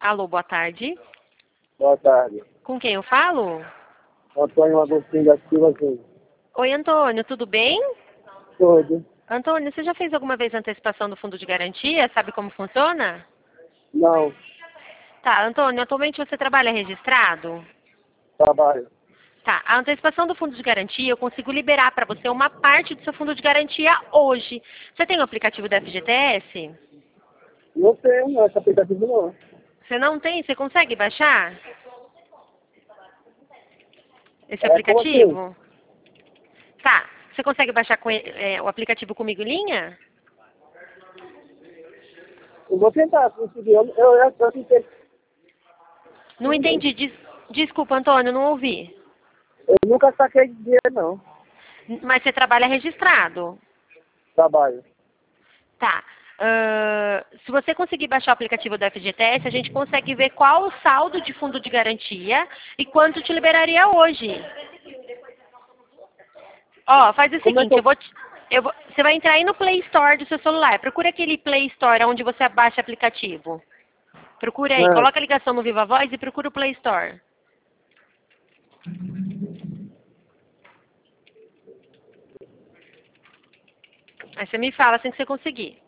Alô, boa tarde. Boa tarde. Com quem eu falo? Antônio Agostinho da Silva Júnior. Oi, Antônio, tudo bem? Tudo. Antônio, você já fez alguma vez antecipação do fundo de garantia? Sabe como funciona? Não, Tá, Antônio, atualmente você trabalha registrado? trabalho. Tá, a antecipação do fundo de garantia, eu consigo liberar para você uma parte do seu fundo de garantia hoje. Você tem o aplicativo da FGTS? Não tenho, não, esse aplicativo não. Você não tem? Você consegue baixar esse Como assim? aplicativo? Tá, você consegue baixar o aplicativo Comigo em Linha? Eu vou tentar conseguir. Eu tentei. Não entendi. Desculpa, Antônio, não ouvi. Eu nunca saquei de dinheiro, não. Mas você trabalha registrado. Trabalho. Tá. Se você conseguir baixar o aplicativo da FGTS, a gente consegue ver qual o saldo de fundo de garantia e quanto te liberaria hoje. Ó, faz o Como é que seguinte, eu... você vai entrar aí no Play Store do seu celular. Procura aquele Play Store onde você baixa aplicativo. Procura aí, Ah, coloca a ligação no Viva Voz e procura o Play Store. Aí você me fala assim que você conseguir.